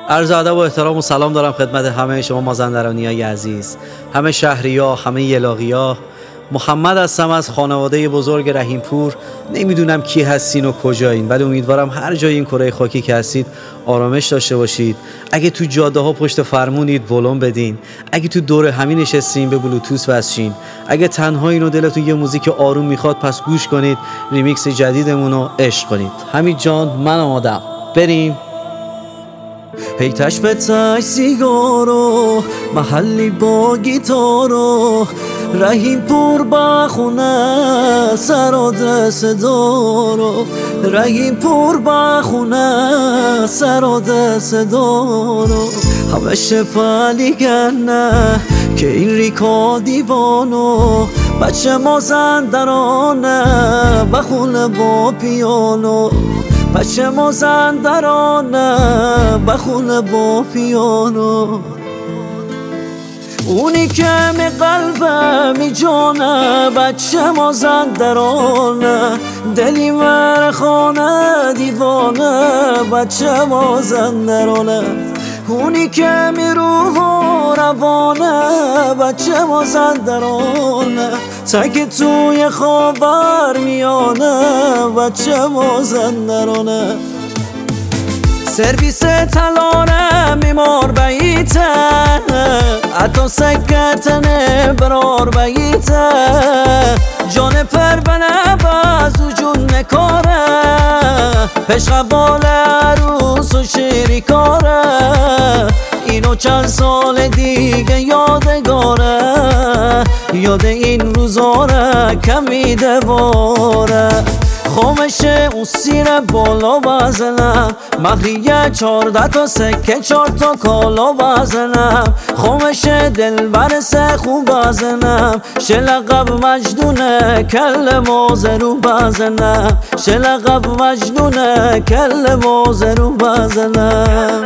عرض ادب و احترام و سلام دارم خدمت همه شما مازندرانیای عزیز، همه شهری‌ها، همه یلاقی‌ها. محمد هستم از خانواده بزرگ رحیمپور. نمیدونم کی هستین و کجایین، ولی امیدوارم هر جای این کره خاکی که هستید آرامش داشته باشید. اگه تو جاده ها پشت فرمونید ولوم بدین، اگه تو دور همین نشستین به بلوتوث وصلین، اگه تنهایین و دلتون یه موزیک آروم میخواد پس گوش کنید ریمیکس جدیدمون رو عشق کنید. حمید جان من آمادم، بریم. هی تش به تش سیگارو محلی با گیتارو رحیمپور بخونه سراده صدارو رحیمپور بخونه سراده صدارو همه شفالیگنه که این ریکا دیوانو بچه مازندرانه بخونه با پیانو بچه مازندرانه بخونه با پیانو اونی که می قلبه می جانه بچه مازندرانه دلی مرخانه دیوانه بچه مازندرانه اونی که می روح و روانه بچه مازندرانه تک توی خاور میانه بچه مازندرانه سرویس تلاره میمار بیته حتی سکتنه برار بیته جان پربنه بازو جون نکاره پشقبال عروس و شیری کاره اینو چند سال دیگه یادگاره یاد این روزاره کمی دواره خامشه اون سیر بالا بزنم مخریه 14 تا سکه 4 تا کالا بزنم خامشه دل برسه خوب بزنم شلقب مجنونه کل مازرو بزنم شلقب مجنونه کل مازرو بزنم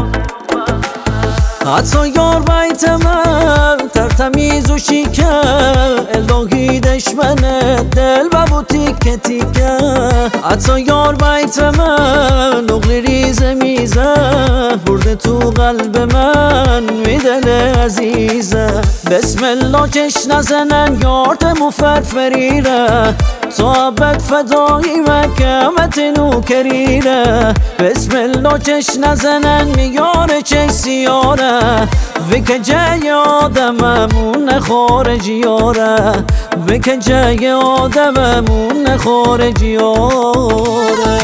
حتی یار بیت من تر تمیز و شیکه الهی دشمنه دل ببو تیکه تیکه حتی یار بیت من نقل ریز میزه برده تو قلب من میدل عزیزه بسم الله چش نزنن یارت مفرفریره تا عبد فدایی مکمت نوکریره بسم الله چش نزنن میاره چش سیاره ویکه جای آدممون خارجیاره ویکه جای آدممون خارجیاره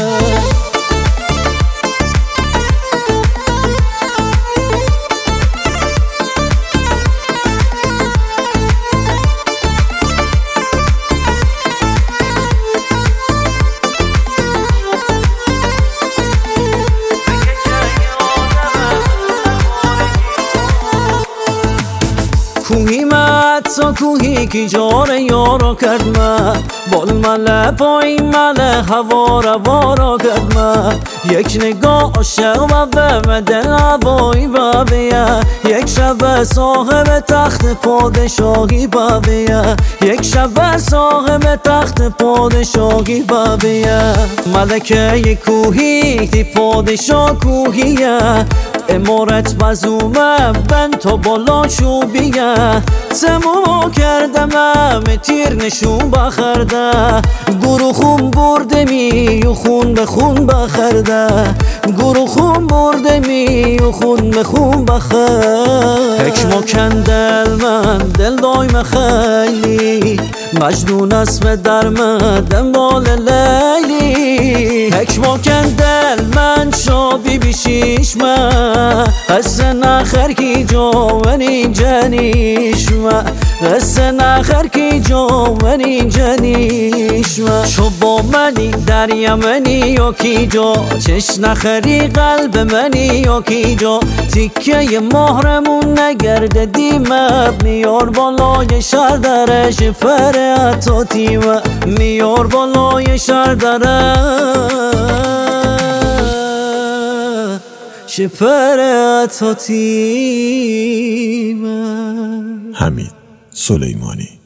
کوهی مت کوهی کی جار یارو کرد من بال مله پایین مله هوا رو کرد من یک نگاه عاشق و به دل هوایی بابیه یک شب صاحب تخت پادشاهی بابیه یک شب صاحب تخت پادشاهی بابیه ملکه کوهی تی پادشاه کوهیه امارت مزومه بند تا بالا چوبیه تمومو کردم همه تیر نشون بخرده گروه خون برده می و خون به خون بخرده گروه خون برده می و خون به خون بخرده حکمو کندل من دل دایم خیلی مجنون اسم در من دنبال لیلی حکمو کندل من شابی بیشیش من قصه نخر کی جوانی جنیش من قصه نخر کی جوانی جنیش من چو با منی در یمنی یا کی جا چش نخری قلب منی یا کی جا تیکه مهرمون نگرده دیمت میار بالای شهر درش فرعتا تیمه میار بالای شهر درش فرعتا تیمه. حمید سلیمانی.